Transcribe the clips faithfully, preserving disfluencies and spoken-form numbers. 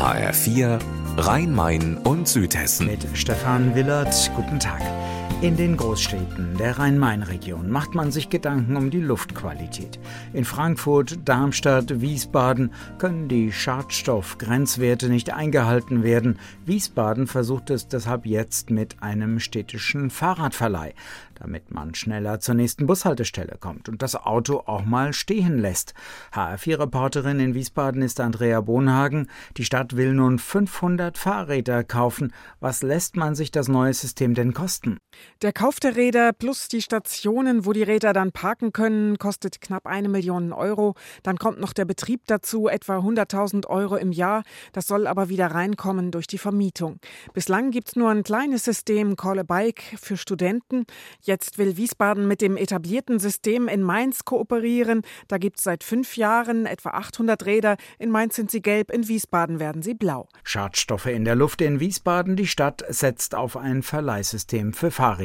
H R vier Rhein-Main und Südhessen. Mit Stefan Willert, guten Tag. In den Großstädten der Rhein-Main-Region macht man sich Gedanken um die Luftqualität. In Frankfurt, Darmstadt, Wiesbaden können die Schadstoffgrenzwerte nicht eingehalten werden. Wiesbaden versucht es deshalb jetzt mit einem städtischen Fahrradverleih, damit man schneller zur nächsten Bushaltestelle kommt und das Auto auch mal stehen lässt. H R vier Reporterin in Wiesbaden ist Andrea Bonhagen. Die Stadt will nun fünfhundert Fahrräder kaufen. Was lässt man sich das neue System denn kosten? Der Kauf der Räder plus die Stationen, wo die Räder dann parken können, kostet knapp eine Million Euro. Dann kommt noch der Betrieb dazu, etwa hunderttausend Euro im Jahr. Das soll aber wieder reinkommen durch die Vermietung. Bislang gibt es nur ein kleines System, Call a Bike, für Studenten. Jetzt will Wiesbaden mit dem etablierten System in Mainz kooperieren. Da gibt es seit fünf Jahren etwa achthundert Räder. In Mainz sind sie gelb, in Wiesbaden werden sie blau. Schadstoffe in der Luft in Wiesbaden. Die Stadt setzt auf ein Verleihsystem für Fahrräder.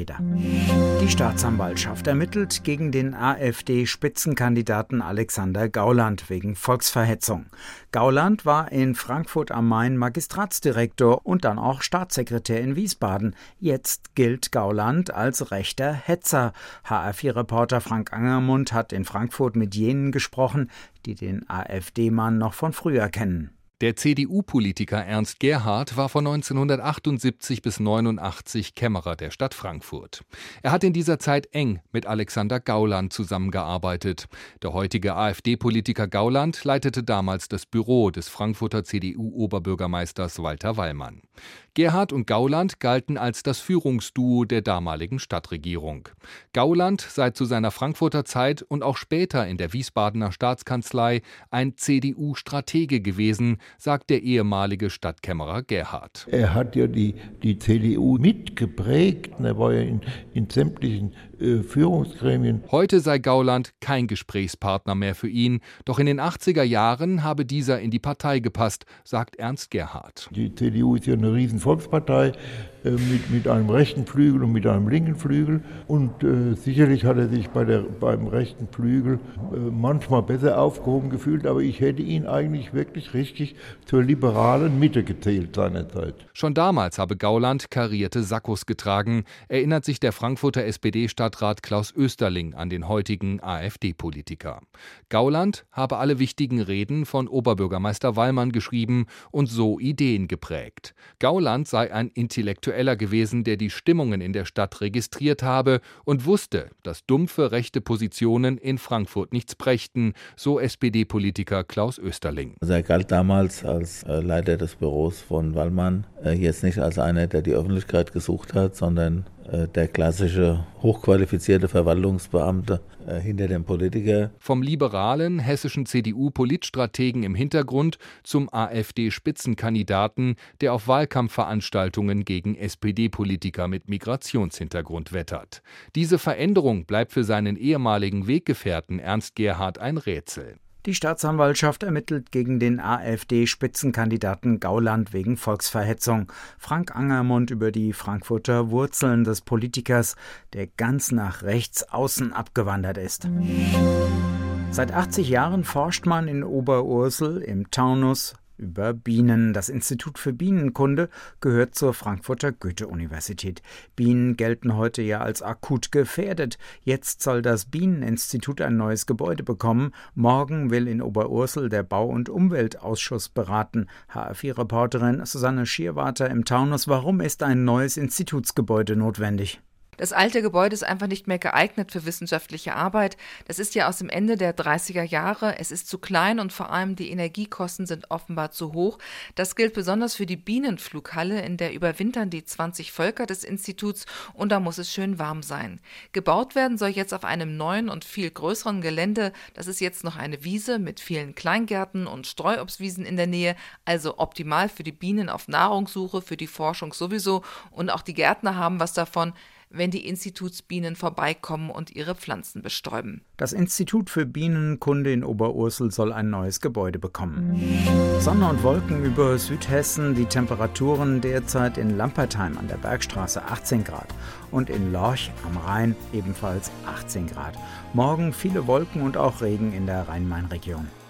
Die Staatsanwaltschaft ermittelt gegen den AfD-Spitzenkandidaten Alexander Gauland wegen Volksverhetzung. Gauland war in Frankfurt am Main Magistratsdirektor und dann auch Staatssekretär in Wiesbaden. Jetzt gilt Gauland als rechter Hetzer. H R vier Reporter Frank Angermund hat in Frankfurt mit jenen gesprochen, die den AfD-Mann noch von früher kennen. Der C D U-Politiker Ernst Gerhard war von neunzehnhundertachtundsiebzig bis neunundachtzig Kämmerer der Stadt Frankfurt. Er hat in dieser Zeit eng mit Alexander Gauland zusammengearbeitet. Der heutige AfD-Politiker Gauland leitete damals das Büro des Frankfurter C D U-Oberbürgermeisters Walter Wallmann. Gerhard und Gauland galten als das Führungsduo der damaligen Stadtregierung. Gauland sei zu seiner Frankfurter Zeit und auch später in der Wiesbadener Staatskanzlei ein C D U-Stratege gewesen, sagt der ehemalige Stadtkämmerer Gerhard. Er hat ja die, die C D U mitgeprägt. Er war ja in, in sämtlichen äh, Führungsgremien. Heute sei Gauland kein Gesprächspartner mehr für ihn. Doch in den achtziger Jahren habe dieser in die Partei gepasst, sagt Ernst Gerhard. Die C D U ist ja eine riesen Volkspartei äh, mit, mit einem rechten Flügel und mit einem linken Flügel. Und äh, sicherlich hat er sich bei der, beim rechten Flügel äh, manchmal besser aufgehoben gefühlt. Aber ich hätte ihn eigentlich wirklich richtig zur liberalen Mitte gezählt seinerzeit. Schon damals habe Gauland karierte Sakkos getragen, erinnert sich der Frankfurter S P D-Stadtrat Klaus Oesterling an den heutigen AfD-Politiker. Gauland habe alle wichtigen Reden von Oberbürgermeister Wallmann geschrieben und so Ideen geprägt. Gauland sei ein Intellektueller gewesen, der die Stimmungen in der Stadt registriert habe und wusste, dass dumpfe rechte Positionen in Frankfurt nichts brächten, so S P D-Politiker Klaus Oesterling. Also er galt damals als äh, Leiter des Büros von Wallmann, äh, jetzt nicht als einer, der die Öffentlichkeit gesucht hat, sondern äh, der klassische, hochqualifizierte Verwaltungsbeamte äh, hinter dem Politiker. Vom liberalen hessischen C D U-Politstrategen im Hintergrund zum AfD-Spitzenkandidaten, der auf Wahlkampfveranstaltungen gegen S P D-Politiker mit Migrationshintergrund wettert. Diese Veränderung bleibt für seinen ehemaligen Weggefährten Ernst Gerhard ein Rätsel. Die Staatsanwaltschaft ermittelt gegen den AfD-Spitzenkandidaten Gauland wegen Volksverhetzung. Frank Angermund über die Frankfurter Wurzeln des Politikers, der ganz nach rechts außen abgewandert ist. Seit achtzig Jahren forscht man in Oberursel im Taunus über Bienen. Das Institut für Bienenkunde gehört zur Frankfurter Goethe-Universität. Bienen gelten heute ja als akut gefährdet. Jetzt soll das Bieneninstitut ein neues Gebäude bekommen. Morgen will in Oberursel der Bau- und Umweltausschuss beraten. H R vier Reporterin Susanne Schierwarter im Taunus. Warum ist ein neues Institutsgebäude notwendig? Das alte Gebäude ist einfach nicht mehr geeignet für wissenschaftliche Arbeit. Das ist ja aus dem Ende der dreißiger Jahre. Es ist zu klein und vor allem die Energiekosten sind offenbar zu hoch. Das gilt besonders für die Bienenflughalle, in der überwintern die zwanzig Völker des Instituts und da muss es schön warm sein. Gebaut werden soll jetzt auf einem neuen und viel größeren Gelände. Das ist jetzt noch eine Wiese mit vielen Kleingärten und Streuobstwiesen in der Nähe, also optimal für die Bienen auf Nahrungssuche, für die Forschung sowieso und auch die Gärtner haben was davon, wenn die Institutsbienen vorbeikommen und ihre Pflanzen bestäuben. Das Institut für Bienenkunde in Oberursel soll ein neues Gebäude bekommen. Sonne und Wolken über Südhessen, die Temperaturen derzeit in Lampertheim an der Bergstraße achtzehn Grad und in Lorch am Rhein ebenfalls achtzehn Grad. Morgen viele Wolken und auch Regen in der Rhein-Main-Region.